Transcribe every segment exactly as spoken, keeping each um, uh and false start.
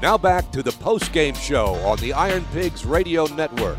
Now back to the post-game show on the Iron Pigs Radio Network.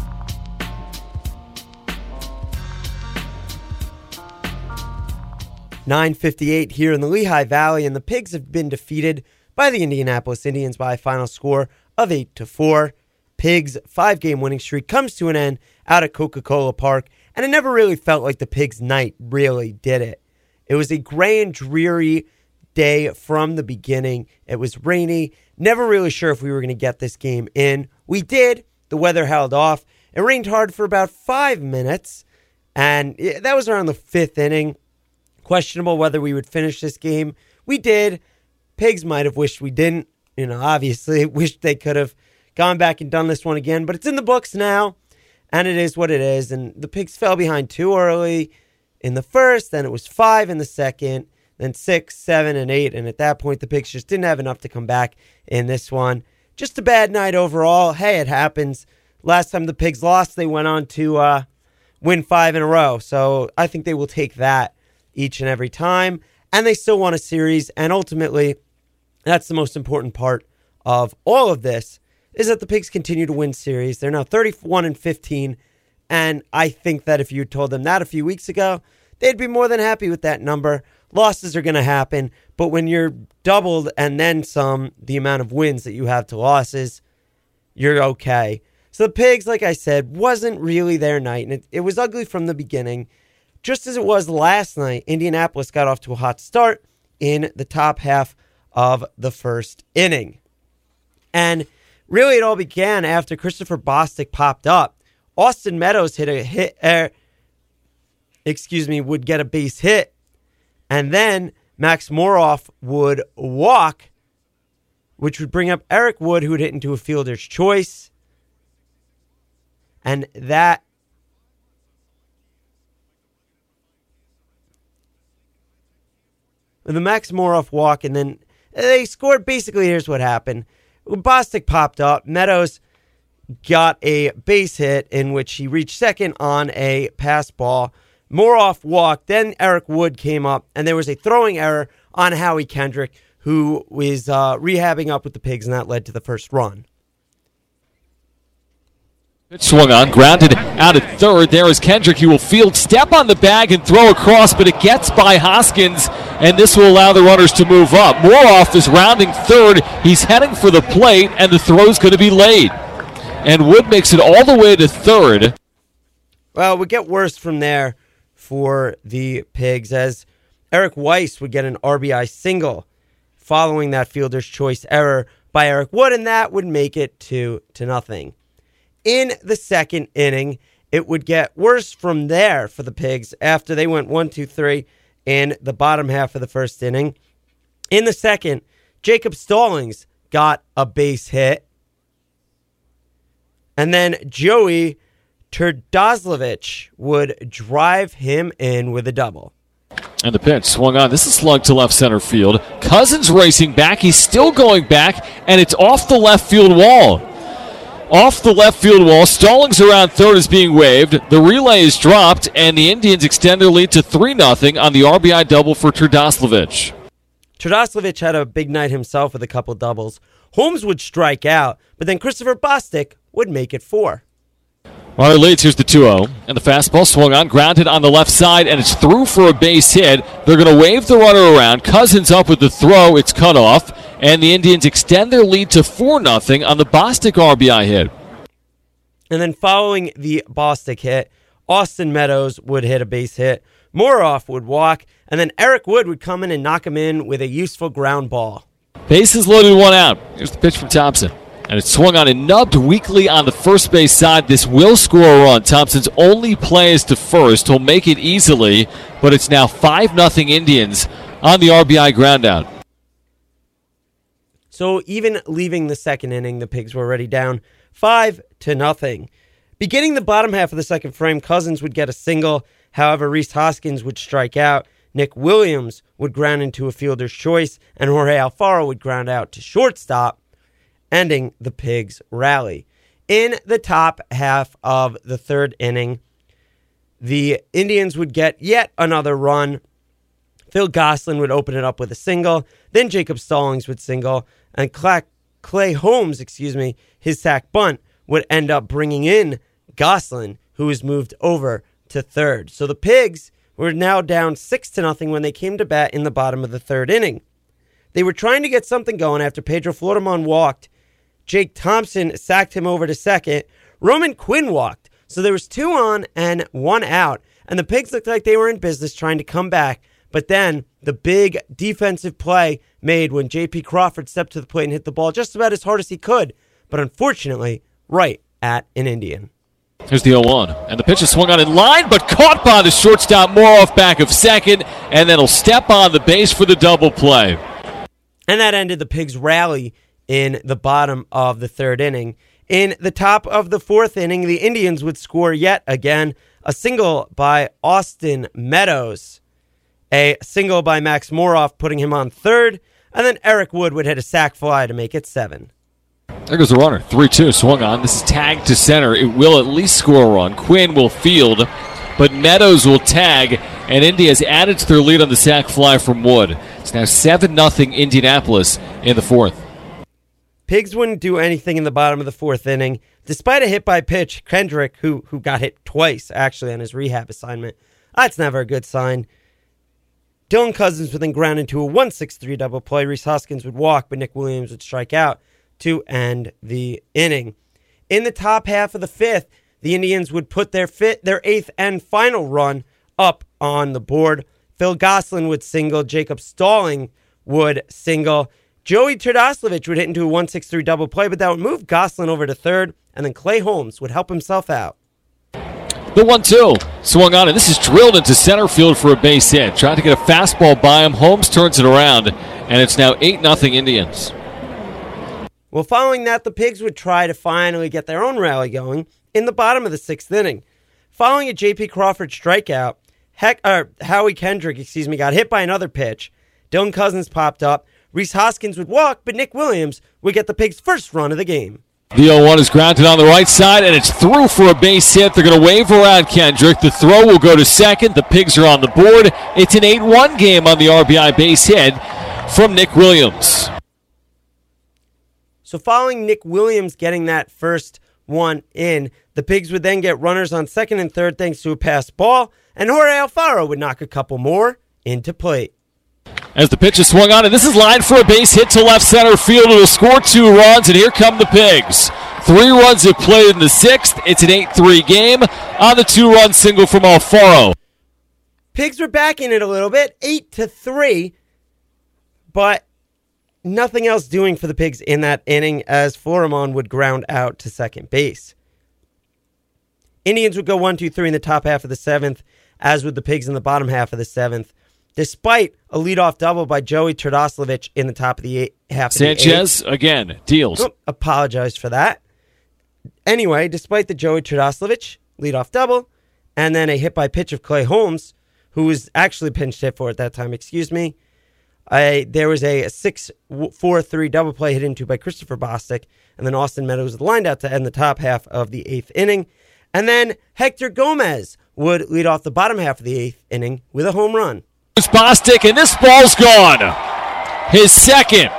nine fifty-eight here in the Lehigh Valley, and the Pigs have been defeated by the Indianapolis Indians by a final score of eight to four. Pigs' five-game winning streak comes to an end out at Coca-Cola Park, and it never really felt like the Pigs' night really did it. It was a gray and dreary day from the beginning. It was rainy. Never really sure if we were going to get this game in. We did. The weather held off. It rained hard for about five minutes, and that was around the fifth inning. Questionable whether we would finish this game. We did. Pigs might have wished we didn't. You know, obviously, wished they could have gone back and done this one again, but it's in the books now, and it is what it is. And the Pigs fell behind too early in the first, then it was five in the second, then six, seven, and eight, and at that point, the Pigs just didn't have enough to come back in this one. Just a bad night overall. Hey, it happens. Last time the Pigs lost, they went on to uh, win five in a row, so I think they will take that each and every time, and they still won a series, and ultimately, that's the most important part of all of this, is that the Pigs continue to win series. They're now thirty-one and fifteen, and I think that if you told them that a few weeks ago, they'd be more than happy with that number. Losses are going to happen, but when you're doubled and then some, the amount of wins that you have to losses, you're okay. So the Pigs, like I said, wasn't really their night, and it, it was ugly from the beginning. Just as it was last night, Indianapolis got off to a hot start in the top half of the first inning. And really it all began after Christopher Bostic popped up. Austin Meadows hit a hit, er, excuse me, would get a base hit. And then Max Moroff would walk, which would bring up Eric Wood, who would hit into a fielder's choice. And that the Max Moroff walk, and then they scored. Basically, here's what happened. Bostic popped up. Meadows got a base hit in which he reached second on a pass ball. Moroff walked. Then Eric Wood came up, and there was a throwing error on Howie Kendrick, who was uh, rehabbing up with the Pigs, and that led to the first run. It swung on, grounded out at third. There is Kendrick. He will field, step on the bag, and throw across, but it gets by Hoskins, and this will allow the runners to move up. Moroff is rounding third. He's heading for the plate, and the throw's going to be laid. And Wood makes it all the way to third. Well, it would get worse from there for the Pigs, as Eric Weiss would get an R B I single following that fielder's choice error by Eric Wood, and that would make it two to nothing. In the second inning, it would get worse from there for the Pigs after they went one, two, three in the bottom half of the first inning. In the second, Jacob Stallings got a base hit. And then Joey Turdoslavich would drive him in with a double. And the pitch swung on. This is slugged to left center field. Cousins racing back. He's still going back, and it's off the left field wall. Off the left field wall, Stallings around third is being waved. The relay is dropped, and the Indians extend their lead to three nothing on the R B I double for Turdoslavich. Turdoslavich had a big night himself with a couple doubles. Holmes would strike out, but then Christopher Bostic would make it four. Runner leads. Here's the two oh. And the fastball swung on, grounded on the left side, and it's through for a base hit. They're going to wave the runner around. Cousins up with the throw. It's cut off. And the Indians extend their lead to four nothing on the Bostic R B I hit. And then following the Bostic hit, Austin Meadows would hit a base hit. Moroff would walk. And then Eric Wood would come in and knock him in with a useful ground ball. Bases loaded, one out. Here's the pitch from Thompson. And it swung on and nubbed weakly on the first base side. This will score a run. Thompson's only play is to first. He'll make it easily, but it's now five nothing Indians on the R B I groundout. So even leaving the second inning, the Pigs were already down five to nothing. Beginning the bottom half of the second frame, Cousins would get a single. However, Rhys Hoskins would strike out. Nick Williams would ground into a fielder's choice, and Jorge Alfaro would ground out to shortstop, ending the Pigs' rally. In the top half of the third inning, the Indians would get yet another run. Phil Gosselin would open it up with a single. Then Jacob Stallings would single. And Clark, Clay Holmes, excuse me, his sack bunt would end up bringing in Gosselin, who was moved over to third. So the Pigs were now down six to nothing when they came to bat in the bottom of the third inning. They were trying to get something going after Pedro Florimon walked. Jake Thompson sacked him over to second. Roman Quinn walked. So there was two on and one out. And the Pigs looked like they were in business trying to come back. But then the big defensive play made when J P Crawford stepped to the plate and hit the ball just about as hard as he could. But unfortunately, right at an Indian. Here's the oh one. And the pitch is swung on in line, but caught by the shortstop Moroff back of second. And then he'll step on the base for the double play. And that ended the Pigs' rally in the bottom of the third inning. In the top of the fourth inning, the Indians would score yet again. A single by Austin Meadows. A single by Max Moroff, putting him on third. And then Eric Wood would hit a sac fly to make it seven. There goes the runner. three two swung on. This is tagged to center. It will at least score a run. Quinn will field, but Meadows will tag, and Indy has added to their lead on the sac fly from Wood. It's now seven nothing Indianapolis in the fourth. Pigs wouldn't do anything in the bottom of the fourth inning. Despite a hit by pitch, Kendrick, who, who got hit twice, actually, on his rehab assignment, that's never a good sign. Dylan Cousins would then ground into a one six three double play. Rhys Hoskins would walk, but Nick Williams would strike out to end the inning. In the top half of the fifth, the Indians would put their fifth, their eighth and final run up on the board. Phil Gosselin would single. Jacob Stalling would single. Joey Terdoslavich would hit into a one six three double play, but that would move Gosselin over to third, and then Clay Holmes would help himself out. The one two swung on, and this is drilled into center field for a base hit. Trying to get a fastball by him. Holmes turns it around, and it's now eight nothing Indians. Well, following that, the Pigs would try to finally get their own rally going in the bottom of the sixth inning. Following a J P Crawford strikeout, Heck, or Howie Kendrick, excuse me, got hit by another pitch. Dylan Cousins popped up. Rhys Hoskins would walk, but Nick Williams would get the Pigs' first run of the game. The oh one is grounded on the right side, and it's through for a base hit. They're going to wave around Kendrick. The throw will go to second. The Pigs are on the board. It's an eight one game on the R B I base hit from Nick Williams. So following Nick Williams getting that first one in, the Pigs would then get runners on second and third thanks to a passed ball, and Jorge Alfaro would knock a couple more into plate. As the pitch is swung on, and this is lined for a base hit to left center field. It'll score two runs, and here come the Pigs. Three runs have played in the sixth. It's an eight three game on the two-run single from Alfaro. Pigs were back in it a little bit, eight to three, but nothing else doing for the Pigs in that inning as Florimon would ground out to second base. Indians would go one two three in the top half of the seventh, as would the Pigs in the bottom half of the seventh, despite a leadoff double by Joey Terdoslavich in the top of the eight, half Sanchez, of the eighth. again, deals. Oh, apologize for that. Anyway, despite the Joey Terdoslavich leadoff double, and then a hit by pitch of Clay Holmes, who was actually pinch hit for at that time, excuse me, I, there was a six four three double play hit into by Christopher Bostic, and then Austin Meadows lined out to end the top half of the eighth inning. And then Hector Gomez would lead off the bottom half of the eighth inning with a home run. It's Bostic, and this ball's gone. His second.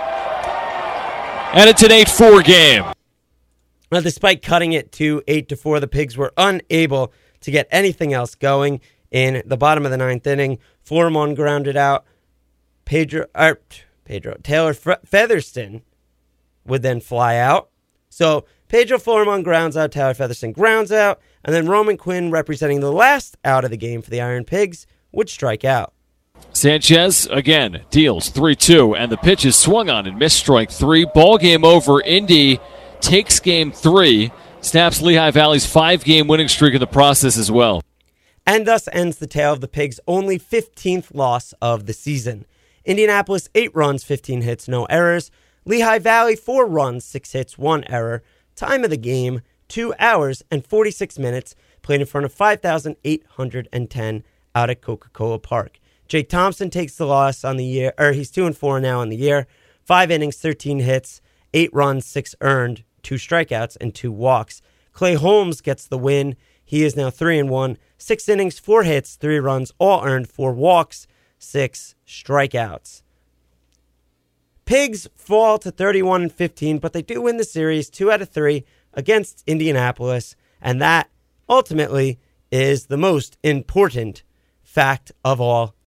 And it's an eight four game. Now, despite cutting it to eight to four, the Pigs were unable to get anything else going in the bottom of the ninth inning. Florimon grounded out. Pedro, er, Pedro Taylor Featherston would then fly out. So Pedro Florimon grounds out, Taylor Featherston grounds out, and then Roman Quinn, representing the last out of the game for the Iron Pigs, would strike out. Sanchez, again, deals three two, and the pitch is swung on and missed strike three. Ball game over. Indy takes game three, snaps Lehigh Valley's five-game winning streak in the process as well. And thus ends the tale of the Pigs' only fifteenth loss of the season. Indianapolis, eight runs, fifteen hits, no errors. Lehigh Valley, four runs, six hits, one error. Time of the game, two hours and forty-six minutes. Played in front of five thousand eight hundred ten out at Coca-Cola Park. Jake Thompson takes the loss on the year, or he's two and four now on the year. Five innings, thirteen hits, eight runs, six earned, two strikeouts, and two walks. Clay Holmes gets the win. He is now three and one. Six innings, four hits, three runs, all earned, four walks, six strikeouts. Pigs fall to thirty-one and fifteen, but they do win the series two out of three against Indianapolis, and that ultimately is the most important fact of all